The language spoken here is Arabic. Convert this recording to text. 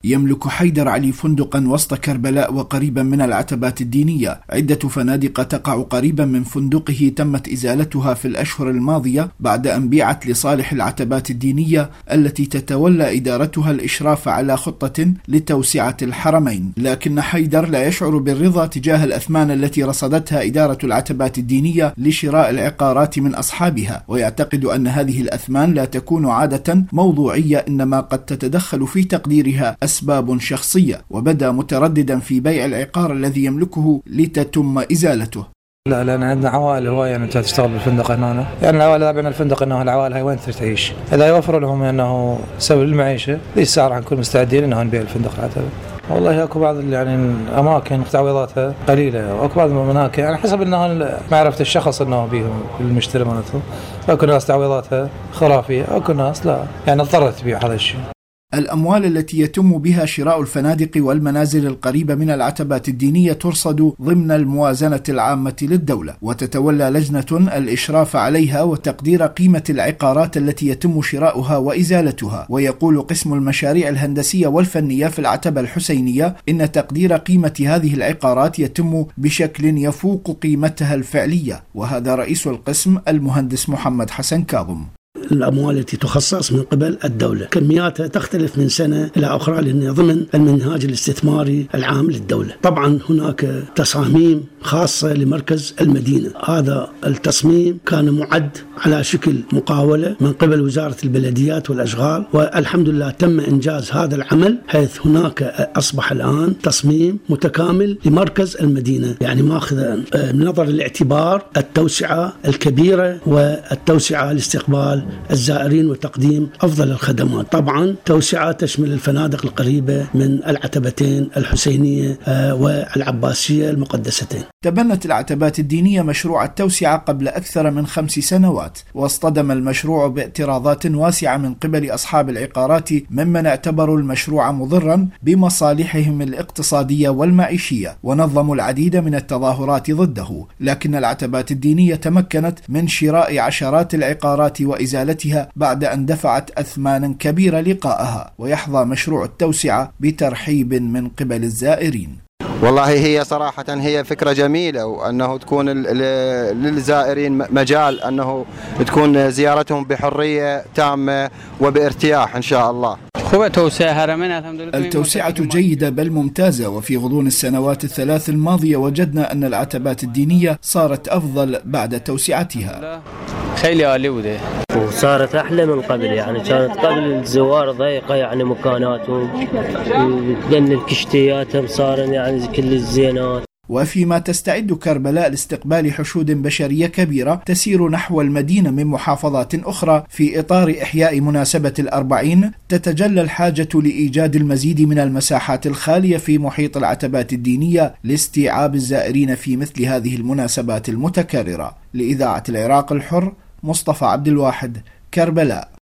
يملك حيدر علي فندقا وسط كربلاء وقريبا من العتبات الدينية. عدة فنادق تقع قريبا من فندقه تمت إزالتها في الأشهر الماضية بعد أن بيعت لصالح العتبات الدينية التي تتولى إدارتها الإشراف على خطة لتوسعة الحرمين. لكن حيدر لا يشعر بالرضا تجاه الأثمان التي رصدتها إدارة العتبات الدينية لشراء العقارات من أصحابها، ويعتقد أن هذه الأثمان لا تكون عادة موضوعية، إنما قد تتدخل في تقديرها أسباب شخصية، وبدأ مترددا في بيع العقار الذي يملكه لتتم إزالته. لا لأن عندنا عوائل هواية يعني تشتغل بالفندق هنا، يعني العوائل تابعين الفندق إنه العوائل هاي وين تعيش، إذا يوفروا لهم إنه سبب المعيشة السعر حنكون مستعدين إنه نبيع الفندق العتبة. والله اكو بعض يعني الاماكن تعويضاتها قليله، واكو بعض المناطق يعني حسب انه معرفه الشخص انه بيهم المشتري مالته، اكو ناس تعويضاتها خرافيه، اكو ناس لا يعني اضطرت تبيع هذا الشيء. الأموال التي يتم بها شراء الفنادق والمنازل القريبة من العتبات الدينية ترصد ضمن الموازنة العامة للدولة، وتتولى لجنة الإشراف عليها وتقدير قيمة العقارات التي يتم شراؤها وإزالتها. ويقول قسم المشاريع الهندسية والفنية في العتبة الحسينية إن تقدير قيمة هذه العقارات يتم بشكل يفوق قيمتها الفعلية، وهذا رئيس القسم المهندس محمد حسن كاظم. الأموال التي تخصص من قبل الدولة كمياتها تختلف من سنة إلى أخرى لأنها ضمن المنهاج الاستثماري العام للدولة. طبعا هناك تصاميم خاصة لمركز المدينة، هذا التصميم كان معد على شكل مقاولة من قبل وزارة البلديات والأشغال، والحمد لله تم إنجاز هذا العمل، حيث هناك أصبح الآن تصميم متكامل لمركز المدينة، يعني ماخذ من نظر الاعتبار التوسعة الكبيرة والتوسعة لاستقبال الزائرين وتقديم أفضل الخدمات. طبعا توسعة تشمل الفنادق القريبة من العتبتين الحسينية والعباسية المقدستين. تبنت العتبات الدينية مشروع التوسعة قبل أكثر من 5 سنوات، واصطدم المشروع باعتراضات واسعة من قبل أصحاب العقارات ممن اعتبروا المشروع مضرا بمصالحهم الاقتصادية والمعيشية، ونظموا العديد من التظاهرات ضده. لكن العتبات الدينية تمكنت من شراء عشرات العقارات وإزالتها بعد أن دفعت أثمانا كبيرة لقاءها، ويحظى مشروع التوسعة بترحيب من قبل الزائرين. والله هي صراحة هي فكرة جميلة، وأنه تكون للزائرين مجال أنه تكون زيارتهم بحرية تامة وبارتياح إن شاء الله. التوسعة جيدة بل ممتازة، وفي غضون السنوات ال3 الماضية وجدنا أن العتبات الدينية صارت أفضل بعد توسعتها. وصارت أحلى من قبل، يعني كانت قبل الزوار ضيقة يعني مكاناتهم، لأن الكشتياتهم صار يعني كل الزينات. وفيما تستعد كربلاء لاستقبال حشود بشرية كبيرة تسير نحو المدينة من محافظات أخرى في إطار إحياء مناسبة ال40، تتجلى الحاجة لإيجاد المزيد من المساحات الخالية في محيط العتبات الدينية لاستيعاب الزائرين في مثل هذه المناسبات المتكررة. لإذاعة العراق الحر، مصطفى عبد الواحد، كربلاء.